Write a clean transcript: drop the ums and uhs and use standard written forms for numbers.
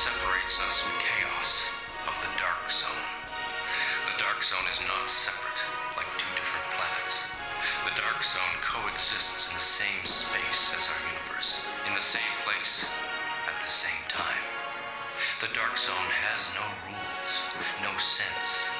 separates us from chaos of the dark zone. The dark zone is not separate, like two different planets. The dark zone coexists in the same space as our universe, in the same place, at the same time. The dark zone has no rules, no sense,